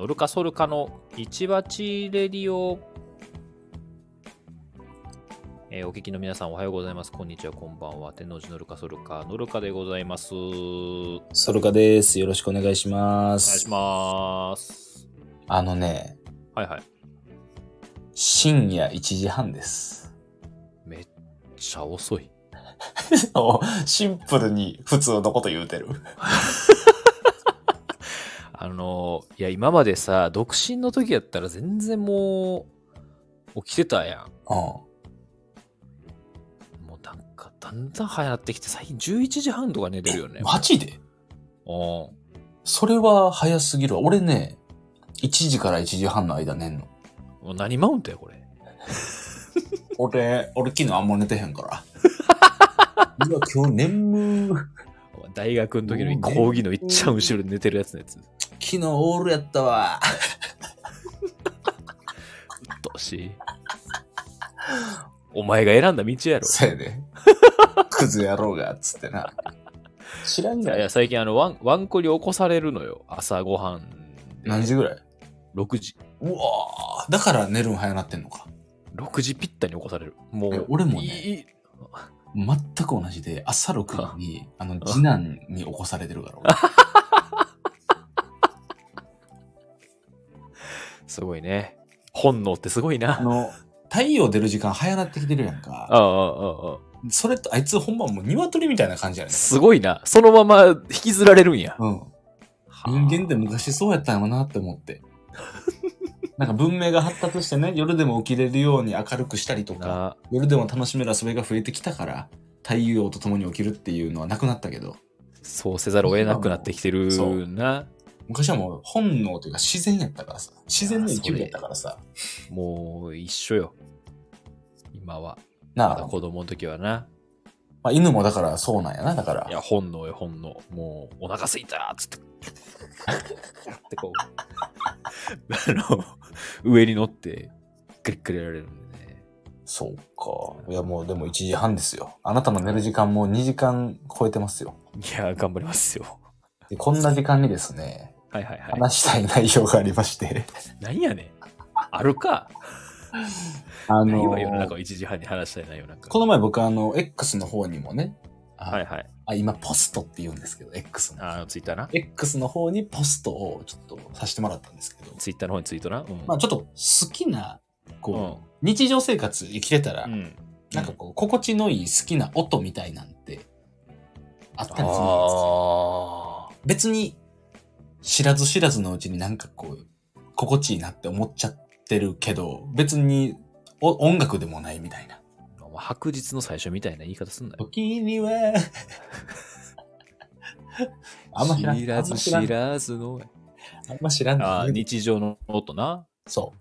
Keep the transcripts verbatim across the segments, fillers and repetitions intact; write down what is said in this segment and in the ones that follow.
ノルカソルカの一鉢レディオ、えー、お聞きの皆さんおはようございます。こんにちは、こんばんは。天王寺ノルカソルカノルカでございます。 ソルカです。よろしくお願いします。 お願いします。 あのね、 はいはい。 深夜いちじはんです。 めっちゃ遅い。 シンプルに普通のこと言うてる。 あのいや今までさ独身の時やったら全然もう起きてたやん。 うん。 もうなんかだんだん流行ってきて最近じゅういちじはんとか寝てるよね。 マジで？ うん。 それは早すぎるわ。俺ね、いちじからいちじはんの間寝んの。 もう何マウントやこれ。 俺、俺昨日あんま寝てへんから。うわ、今日眠ー。 大学の時の講義のいっちゃん後ろで寝てるやつのやつ。 昨日オールやったわ。 うっとうしい。お前が選んだ道やろ。 そうやで。クズやろうが、つってな。知らんがいや、最近あの、ワン、ワンコに起こされるのよ。朝ごはん。 何時ぐらい？ ろく 時。 うわー、だから寝るん早なってんのか。 ろくじぴったりに起こされる。もう。 俺もね、 いい全く同じで、朝ろくじに、あの、次男に起こされてるから。 すごいね。本能ってすごいな。 あの、太陽出る時間早なってきてるやんか。 ああ、ああ、ああ。 それとあいつほんまもう鶏みたいな感じやねん。 すごいな。そのまま引きずられるんや。 うん。人間って昔そうやったんやろなって思って。なんか文明が発達してね、夜でも起きれるように明るくしたりとか、夜でも楽しめる遊びが増えてきたから、太陽と共に起きるっていうのはなくなったけど。 そうせざるを得なくなってきてるな。 昔はもう本能というか自然やったからさ。自然の一部やったからさ。 もう一緒よ。今は。 なあ。 まだ子供の時はな。 まあ、犬もだからそうなんやな、だから。 いや、本能よ、本能。もう、お腹すいたっつって。ってこう。あの、上に乗って、グリッグリやられるんでね。 そうか。いや、もうでもいちじはんですよ。あなたの寝る時間もうにじかん超えてますよ。 いや、頑張りますよ。 でこんな時間にですね、 はいはいはい。 話したい内容がありまして。 何やねん。あるか。 あのー、 今夜の中をいちじはんに話したい内容なんか。 この前僕あの、X の方にもね、 はいはい。 あ、今ポストって言うんですけど、X の。 あの、ツイッターな。 X の方にポストをちょっとさせてもらったんですけど。 ツイッターの方にツイートな。うん、 まあちょっと好きな、こう、 うん、 日常生活生きてたら、うん、なんかこう、心地のいい好きな音みたいなんて、あったりするんですよ。別に、知らず知らずのうちになんかこう、心地いいなって思っちゃってるけど、別にお音楽でもないみたいな。 白日の最初みたいな言い方すんなよ。 時には、あんま知らん。 知らず知らずの。 あんま知らん。 あ、日常の音な。 そう。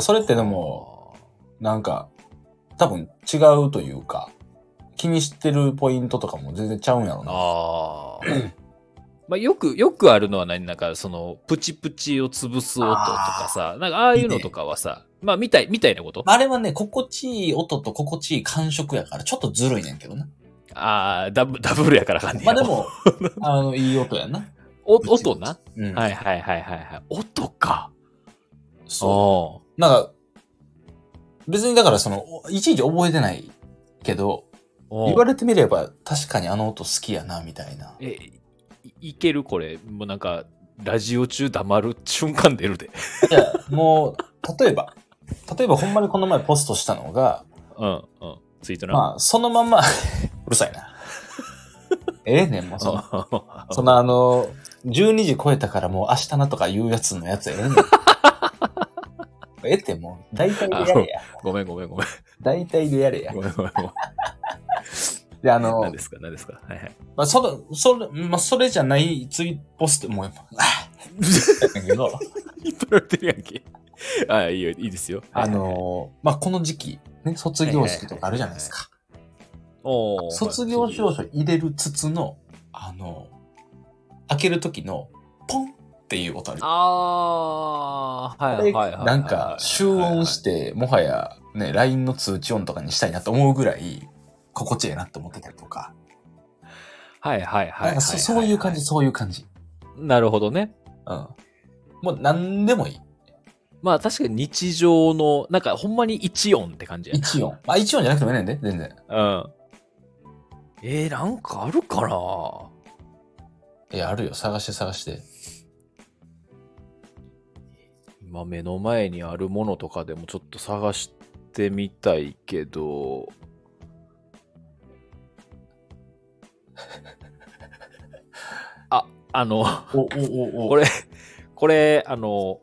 それってでも、なんか、多分違うというか、気にしてるポイントとかも全然ちゃうんやろな。ああ。まあ、よく、よくあるのは何なんか、その、プチプチを潰す音とかさ、なんか、ああいうのとかはさ、いいね、まあ、みたい、みたいなことあれはね、心地いい音と心地いい感触やから、ちょっとずるいねんけどな。 ああ、ダブ、ダブルやからかんねや。まあでも、あの、いい音やな。 お、音な、 うん、 はいはいはいはいはい。音か。 そう。なんか、別にだからその、いちいち覚えてないけど、言われてみれば確かにあの音好きやな、みたいな。 え、いけるこれ。もうなんか、ラジオ中黙る瞬間出るで。 いや、もう、例えば、例えばほんまにこの前ポストしたのが、 うん、うん。ツイートな。 まあ、そのまんま、うるさいな。ええねん、もうその、そのあの、じゅうにじ超えたからもう明日なとか言うやつのやつええねん。ええってもう、大体でやれや。 ごめんごめんごめん。 大体でやれや。 ごめんごめんごめん。 で、あの、 何ですか何ですかはいはい。 まあ、それ、それ、まあ、それじゃないツイポストも、あだけど、 引っ張られてるやんけ。ああ、いいよ、いいですよ。 あの、まあ、この時期、ね、卒業式とかあるじゃないですか。 お卒業証書入れる筒の、あの、開ける時の、ポンっていう音ある。 ああ、はいはいはい。 なんか、集音して、もはや、ね、ライン の通知音とかにしたいなと思うぐらい、心地いいなって思ってたりとか。 はいはいはい。 そういう感じ、そういう感じ。 なるほどね。 うん。 もう何でもいい。 まあ確かに日常の、なんかほんまに一音って感じやな。 一音。まあ一音じゃなくてもいいねんで、全然。 うん。えー、なんかあるかな。 いや、あるよ。探して探して。 今目の前にあるものとかでもちょっと探してみたいけど、あ、あの、 お、お、お、お。 これ、これ、あの、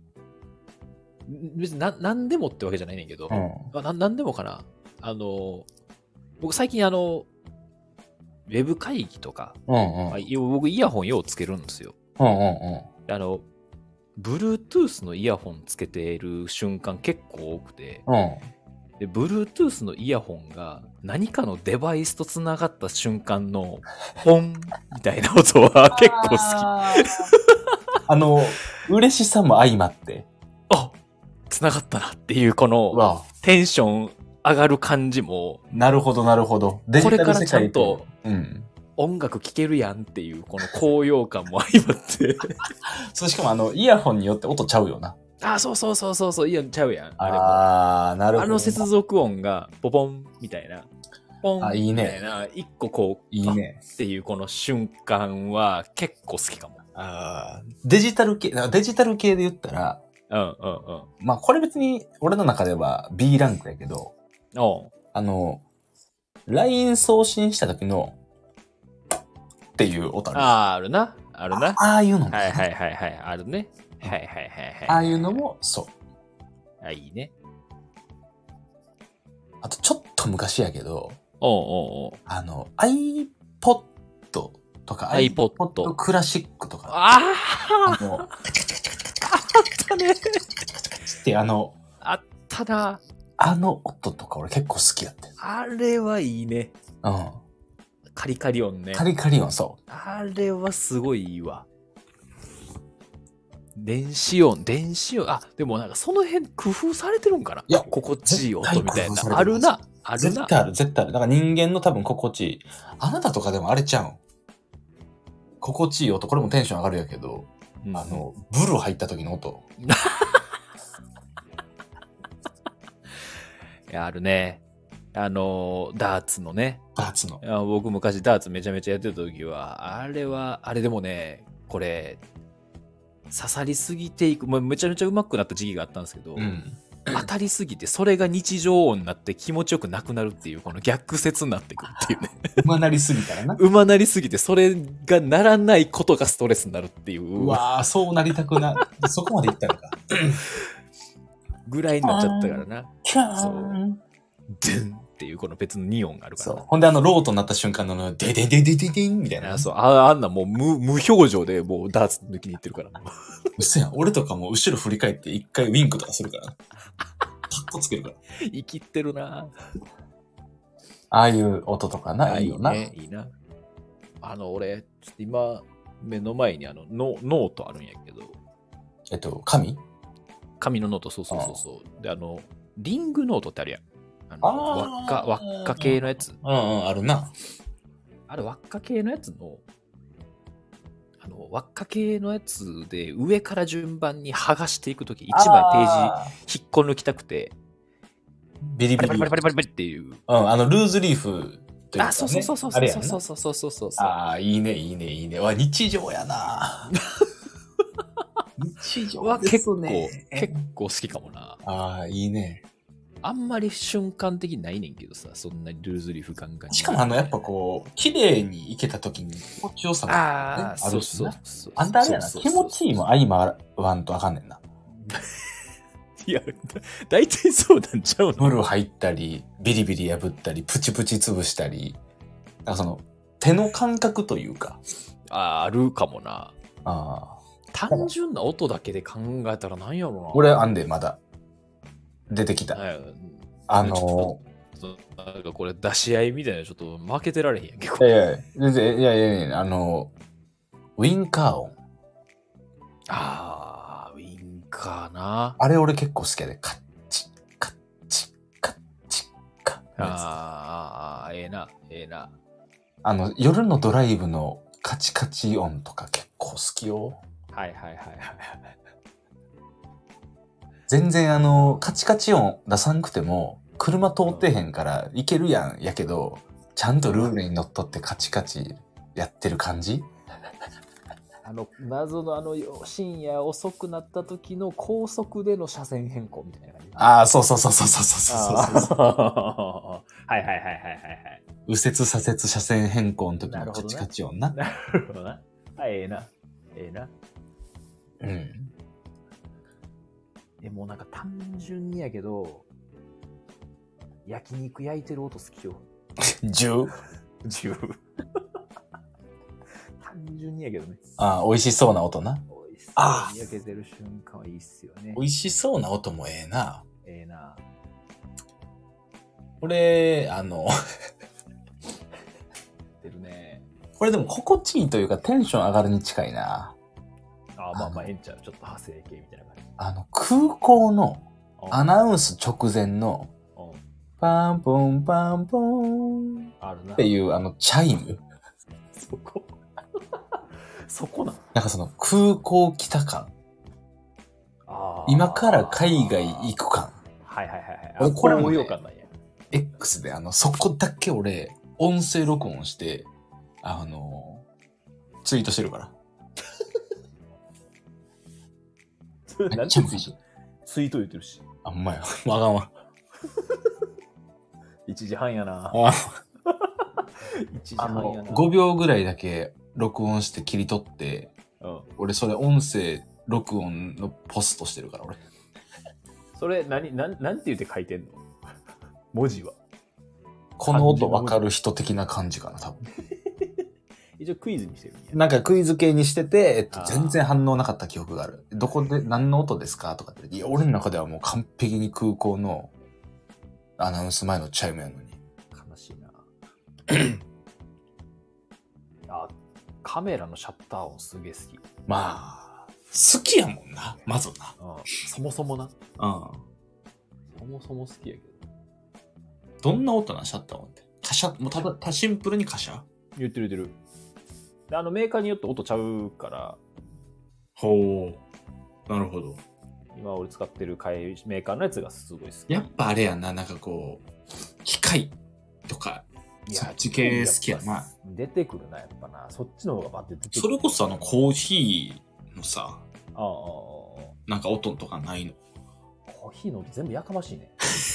別にな何でもってわけじゃないねんけど、 うん、 な何でもかな。あの、僕最近あの、ウェブ会議とか、 うんうんあ僕イヤホンようつけるんですよ。 うんうんうん。 あの、Bluetooth のイヤホンつけている瞬間結構多くて、 うん。 で、Bluetooth のイヤホンが何かのデバイスとつながった瞬間のポンみたいな音は結構好き。 あ, あの、嬉しさも相まって。 あ、つながったなっていうこのテンション上がる感じも。 なるほどなるほど。 これからちゃんとうん音楽聴けるやんっていうこの高揚感も相まって。 そう、しかもあの、イヤホンによって音ちゃうよな。 あ、そうそうそうそうそう、イヤホンちゃうやん。あれも。 ああ、なるほど。 あの接続音がポポンみたいな。ポンあ、いいね。 みたいな。一個こう、 いいね。 っていうこの瞬間は結構好きかも。 ああ、デジタル系、デジタル系で言ったら、 うんうんうん。 まあこれ別に俺の中では B ランクやけど、 おうあの、ライン 送信した時の、っていう音ある。 ああ、あるな。あるな。 ああいうのも。 はいはいはいはい。あるね。はいはいはいはい。 ああいうのも、そう。 あ、いいね。 あとちょっと昔やけど、 おうおうおう。 あの、iPod とか iPod クラシックとか。 ああの、 ああったね。 ってあの、 あったな。 あの音とか俺結構好きやって。 あれはいいね。 うん。 カリカリ音ね。 カリカリ音、そう。 あれはすごいいいわ。電子音、電子音。あ、でもなんかその辺工夫されてるんかな。 いや、 心地いい音みたいな。 ああるな。あるな。 絶対ある、絶対ある。だから人間の多分心地いい。あなたとかでもあれちゃうん。心地いい音、これもテンション上がるやけど、うん、あの、ブル入った時の音。 いや、あるね。あの、ダーツのね。 ダーツの。 僕昔ダーツめちゃめちゃやってた時は、あれは、あれでもね、これ、刺さりすぎていく、もうめちゃめちゃ上手くなった時期があったんですけど、うん、当たりすぎて、それが日常音になって気持ちよくなくなるっていう、この逆説になってくるっていうね。 馬なりすぎたらな。 馬なりすぎて、それがならないことがストレスになるっていう。 うわー、そうなりたくな、そこまでいったのか。 ぐらいになっちゃったからな。 キャーン。そう。 ドゥンっていうこの別のニオンがあるから。そう。 ほんであのロートになった瞬間のデデデデデデンみたいな。 そう。あ, あんなもう無無表情でもうダーツ抜きにいってるから。 うっせやん。俺とかも後ろ振り返って一回ウィンクとかするから。カッコつけるから。 生きってるな。 ああいう音とかな、いいよな。 いいね、いいな。あの、俺、ちょっと今、目の前にあのノ、ノートあるんやけど。 えっと、紙紙のノート、そうそうそうそう。で、あの、リングノートってあるやん。あの輪っか、輪っか系のやつ。 うんうん、あるな。 あれ、輪っか系のやつの、あの、輪っか系のやつで上から順番に剥がしていくとき、一枚ページ引っこ抜きたくて、 ビリビリ。 バリバリバリバリバリっていう。 うん、あの、ルーズリーフというか、ね。 あ、そうそうそうそうそうそうそうそうそうそう。 ああ、いいね、いいね、いいね。わ、日常やな。日常は結構、結構好きかもな。 ああ、いいね。 あんまり瞬間的にないねんけどさ、そんなルーズリーフガンガン。 しかもあの、やっぱこう、綺麗にいけた時に気持ちよさが、ね、 ああ、そうそうそう。 あんたあれやな、気持ちいいも相まわんとあかんねんな。 いや、だいたいそうなんちゃうの？ ブル入ったり、ビリビリ破ったり、プチプチ潰したり、なんかその、手の感覚というか。 ああ、あるかもな。 ああ。 単純な音だけで考えたら何やろな。 俺あんで、まだ。出てきた。あのー、なんかこれ出し合いみたいなちょっと負けてられへんやん、結構。いやいや、全然、いやいやいや、あのー、ウィンカー音。 ああ、ウィンカーな。 あれ俺結構好きやで。カッチ、カッチ、カッチ、カッ。 ああ、ええな、ええな。 あの、夜のドライブのカチカチ音とか結構好きよ。 はいはいはいはい。 全然あの、カチカチ音出さんくても、車通ってへんからいけるやん。やけど、ちゃんとルールにのっとってカチカチやってる感じ。 あの、謎のあの、深夜遅くなった時の高速での車線変更みたいな感じ。 ああ、そうそうそうそうそうそうそう。 はいはいはいはいはいはい。 右折左折車線変更の時のカチカチ音な。 なるほどな。あ、ええな。ええな。 うん。 え、もうなんか単純にやけど、焼肉焼いてる音好きよ。 銃銃。単純にやけどね。 ああ、美味しそうな音な。 美味しそうに焼けてる瞬間はいいっすよね。 美味しそうな音もええな。 ええな。 これ、あの、 出るね。 これでも心地いいというかテンション上がるに近いな。 ああ、まあまあええんちゃう。ちょっと派生系みたいな感じ。 あの、空港のアナウンス直前の、パンポンパンポンっていうあのチャイム。 そこそこなの？ なんかその空港来た感。あ今から海外行く感。 はいはいはいはい。これもよかったんや。 X であの、そこだけ俺、音声録音して、あの、ツイートしてるから。めっちゃツイート。 ツイート言ってるし。 あ、んまや。わがま。 いちじはんやな。いちじはんやな。 ごびょうぐらいだけ録音して切り取って、うん、俺それ音声録音のポストしてるから俺。 それ何、なん、なんて言って書いてんの？文字は。 この音わかる人的な感じかな、多分。 一応クイズにしてるんや。 なんかクイズ系にしてて、えっと、全然反応なかった記憶がある。どこで、何の音ですかとかって。いや、俺の中ではもう完璧に空港のアナウンス前のチャイムやのに。 悲しいな。あ、カメラのシャッター音すげえ好き。 まあ、好きやもんな、まずな。 うん、そもそもな。うん。そもそも好きやけど。 どんな音な、シャッター音って。カシャ、もうただ、シンプルにカシャ言ってる言ってる。で、あのメーカーによって音ちゃうから。 ほう。なるほど。 今俺使ってるメーカーのやつがすごい好き。 やっぱあれやな、なんかこう、機械とか、そっち系好きやな。 出てくるな、やっぱな。そっちの方がバッて出てくる。 それこそあのコーヒーのさ、 ああ、 なんか音とかないの？ コーヒーの音全部やかましいね。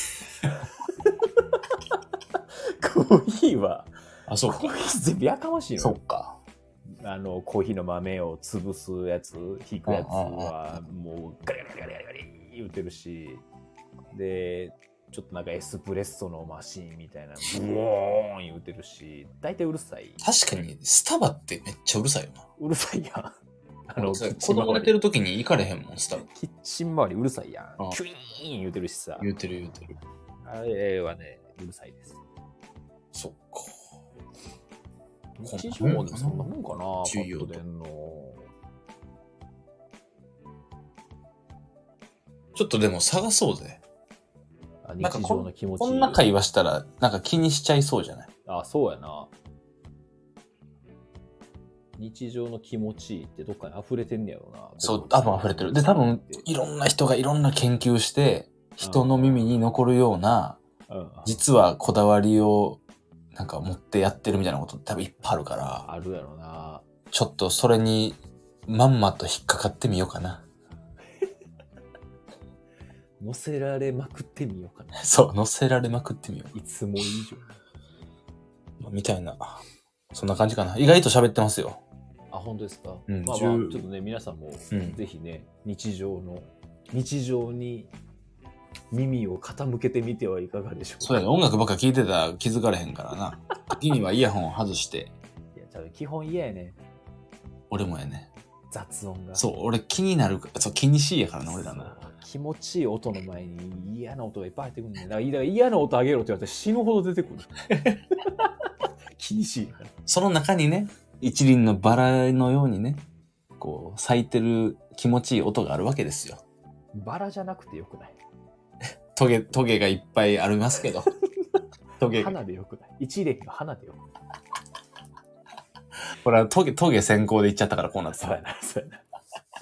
コーヒーは、 あ、そうか。 コーヒー全部やかましいの。 そうか。 あの、コーヒーの豆を潰すやつ、引くやつは、もうガリガリガリガリガリ言ってるし、で、ちょっとなんかエスプレッソのマシーンみたいな、ブオーン言ってるし、大体うるさい。 確かに、スタバってめっちゃうるさいよな。 うるさいやん。 あの、子供寝てる時に行かれへんもん、スタバ。 キッチン周りうるさいやん。キュイーン言うてるしさ。 言うてる言うてる。 あれはね、うるさいです。 そっか。 日常もでもそんなもんかな、パッと出んの。 ちょっとでも探そうぜ。 日常の気持ちいい。 こんな会話したら、なんか気にしちゃいそうじゃない？ あ、そうやな。日常の気持ちいいってどっかに溢れてんねやろな。 そう、多分溢れてる。で、多分、いろんな人がいろんな研究して、人の耳に残るような、実はこだわりを、なんか持ってやってるみたいなこと多分いっぱいあるから。 あるやろな。 ちょっとそれにまんまと引っかかってみようかな。 乗せられまくってみようかな。 そう、乗せられまくってみよう。 いつも以上。みたいな。そんな感じかな。意外と喋ってますよ。 あ、本当ですか。 うん、 まあまあ、ちょっとね、皆さんも、ぜひね、うん、日常の、日常に、耳を傾けてみてはいかがでしょうか。 そうやね、音楽ばっか聴いてたら気づかれへんからな。時にはイヤホンを外して。 いや、多分基本嫌やね。 俺もやね。 雑音が。 そう、俺気になる、そう、気にしいやからな、俺らな。 気持ちいい音の前に嫌な音がいっぱい入ってくるんだよ。だから嫌な音あげろって言われて死ぬほど出てくる。気にしいから。 その中にね、一輪のバラのようにね、こう、咲いてる気持ちいい音があるわけですよ。 バラじゃなくてよくない？ トゲ、トゲがいっぱいありますけど。トゲ。 花でよくない？一輪が花でよくない？ これはトゲ、トゲ先行でいっちゃったからこうなってた。 そうやな、そうやな。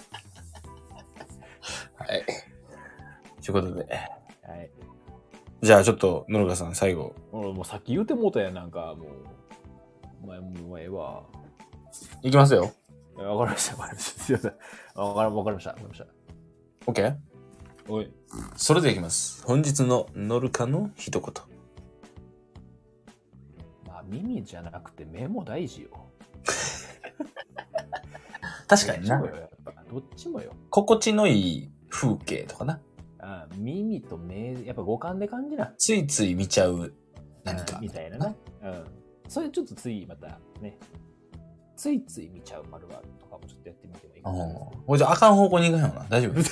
ということで。 はい。 じゃあちょっと、野呂さん最後。 俺もうさっき言うてもうたやん、なんかもう。お前、もうええわ。 いきますよ。 わかりました、わかりました。すいません。わかりました、わかりました。 OK？ おい。 それでいきます。本日のノルカの一言。 まあ、耳じゃなくて目も大事よ。 確かにな。 どっちもよ、やっぱ。どっちもよ。 心地のいい風景とかな。 ああ、耳と目、やっぱ五感で感じな。 ついつい見ちゃう何か。 みたいなな。うん。それちょっとついまたね、ついつい見ちゃう丸々とかもちょっとやってみてもいいかな。 おじゃあ、あかん方向に行かんよな。大丈夫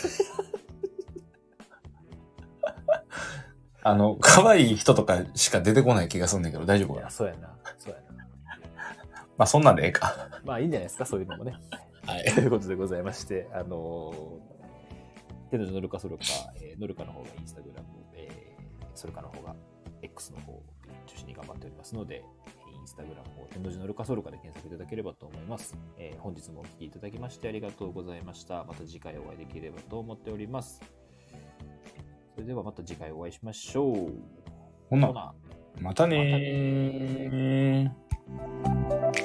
あの、可愛い人とかしか出てこない気がするんだけど、大丈夫かな。 いや、そうやな。そうやな。 まあ、そんなんでええか。 まあ、いいんじゃないですか、そういうのもね。 はい。 ということでございまして、あのー、天のノルカソルカ、えー、ノルカの方がインスタグラム、えー、ソルカの方が X の方を中心に頑張っておりますので、インスタグラムを天の字ノルカソルカで検索いただければと思います。えー、本日もお聞きいただきましてありがとうございました。また次回お会いできればと思っております。それではまた次回お会いしましょう。 ほな、またねー。またねー。